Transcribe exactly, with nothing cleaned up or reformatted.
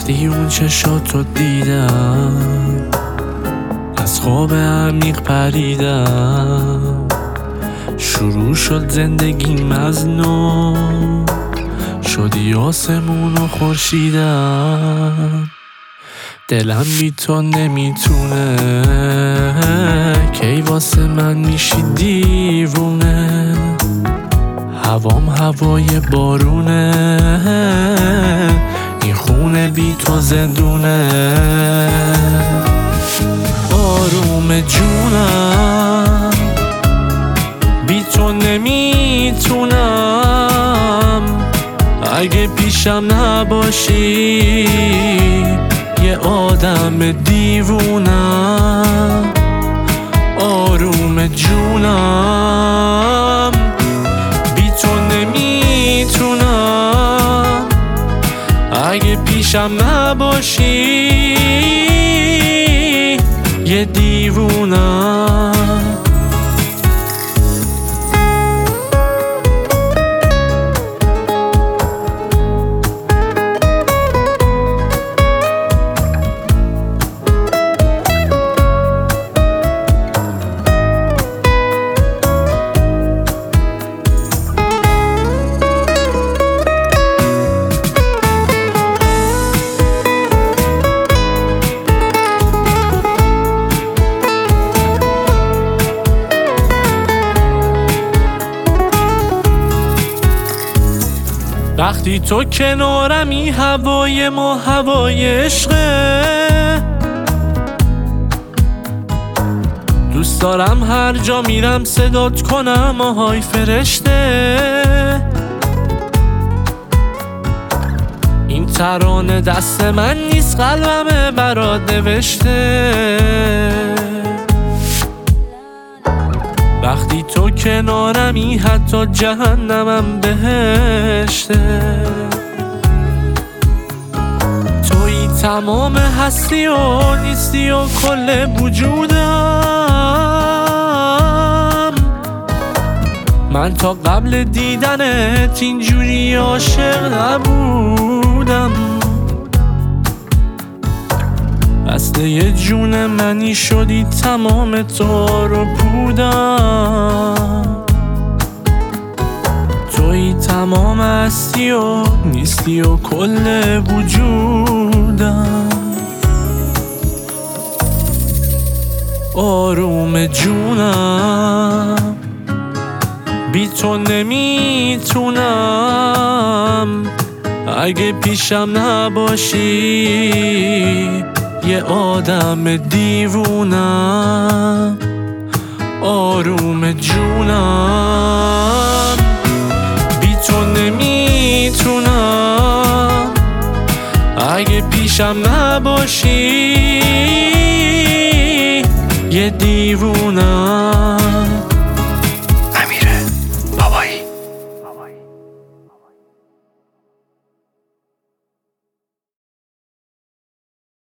وقتی اون چشاتو دیدم از خواب عمیق پریدم، شروع شد زندگیم از نو، شدی آسمون و خورشیدم. دلم بی تو نمیتونه، کی واسه من میشی دیوونه. هوام هوای بارونه، این خونه بی تو زندونه. آروم جونم، بی تو نمیتونم. اگه پیشم نباشی یه آدم دیوونم. آروم جونم، بی تو نمیتونم. اگه پیشم نباشی یه دیوونم. وقتی تو کنارمی هوای ما هوای عشقه. دوست دارم هر جا میرم صدات کنم آهای فرشته. این ترانه دست من نیست، قلبمه برات نوشته. وقتی تو کنارمی حتی جهنمم بهشته. توی تمام هستی و نیستی و کل وجودم. من تا قبل دیدنت اینجوری عاشق نبودم. اصله یه جون منی شدی، تمام تو رو بودم. توی تمام هستی و نیستی و کل وجودم. آروم جونم، بی تو نمیتونم. اگه پیشم نباشی یه آدم دیوونم. آروم جونم، بی تو نمیتونم. اگه پیشم نباشی یه دیوونم.